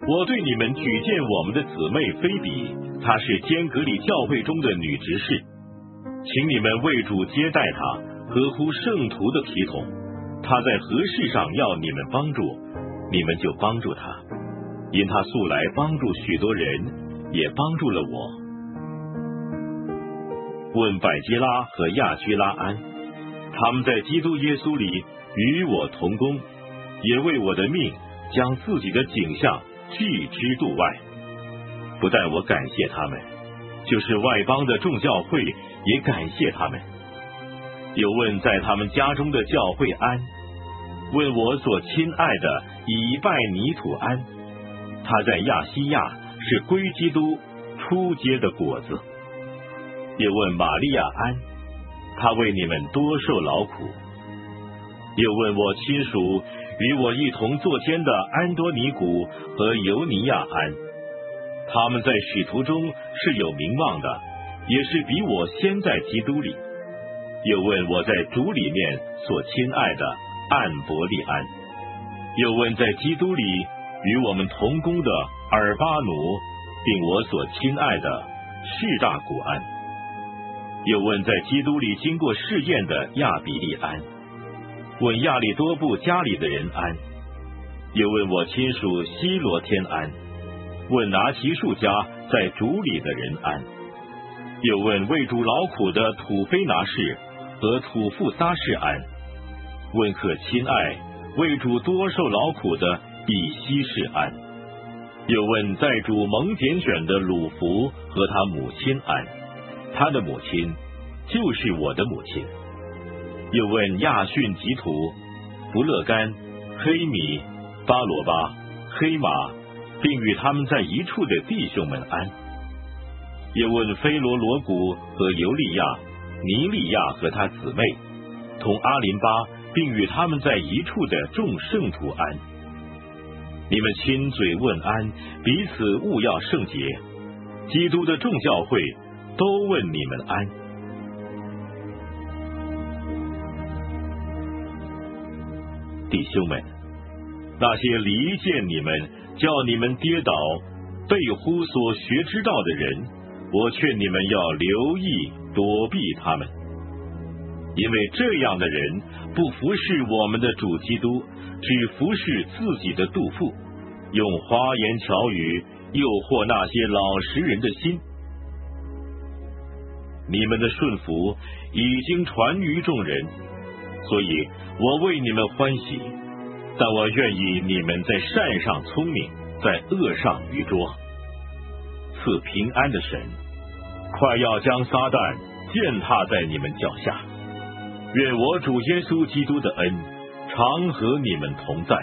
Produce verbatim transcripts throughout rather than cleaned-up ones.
我对你们举荐我们的姊妹菲比，她是坚革里教会中的女执事，请你们为主接待她，合乎圣徒的体统。她在何事上要你们帮助，你们就帮助她，因她素来帮助许多人，也帮助了我。问百基拉和亚居拉安，他们在基督耶稣里与我同工，也为我的命将自己的景象拒之度外。不但我感谢他们，就是外邦的众教会也感谢他们。又问在他们家中的教会安，问我所亲爱的以拜尼土安，他在亚细亚是归基督初结的果子。又问玛利亚安，他为你们多受劳苦。又问我亲属与我一同作监的安多尼古和尤尼亚安，他们在使徒中是有名望的，也是比我先在基督里。又问我在主里面所亲爱的安伯利安，又问在基督里与我们同工的尔巴努，并我所亲爱的士大古安。又问在基督里经过试验的亚比利安，问亚利多布家里的人安。又问我亲属希罗天安，问拿其数家在主里的人安。又问为主劳苦的土非拿士和土富撒士安，问可亲爱为主多受劳苦的以西士安。又问在主蒙拣选的鲁弗和他母亲安，他的母亲就是我的母亲。又问亚逊吉图、弗勒干、黑米、巴罗巴、黑马，并与他们在一处的弟兄们安。又问菲罗罗古和尤利亚、尼利亚和他姊妹，同阿林巴，并与他们在一处的众圣徒安。你们亲嘴问安，彼此务要圣洁。基督的众教会都问你们安。弟兄们，那些离间你们、叫你们跌倒、背乎所学之道的人，我劝你们要留意躲避他们，因为这样的人不服侍我们的主基督，只服侍自己的肚腹，用花言巧语诱惑那些老实人的心。你们的顺服已经传于众人，所以我为你们欢喜，但我愿意你们在善上聪明，在恶上愚拙。赐平安的神，快要将撒旦践踏在你们脚下。愿我主耶稣基督的恩常和你们同在。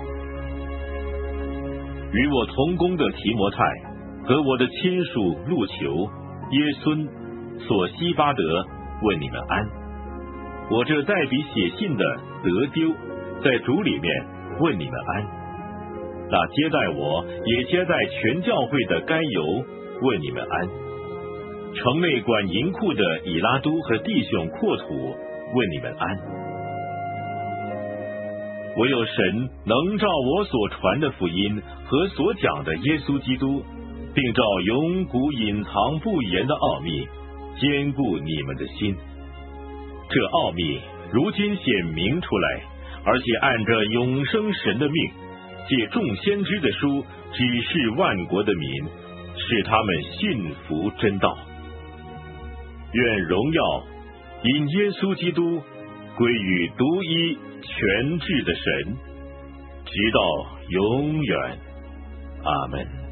与我同工的提摩太和我的亲属路求、耶孙、索西巴德问你们安。我这代笔写信的得丢，在主里面问你们安。那接待我也接待全教会的该由问你们安。城内管银库的以拉都和弟兄阔土问你们安。唯有神能照我所传的福音和所讲的耶稣基督，并照永古隐藏不言的奥秘坚固你们的心。这奥秘如今显明出来，而且按着永生神的命，借众先知的书指示万国的民，使他们信服真道。愿荣耀因耶稣基督归于独一全智的神，直到永远。阿们。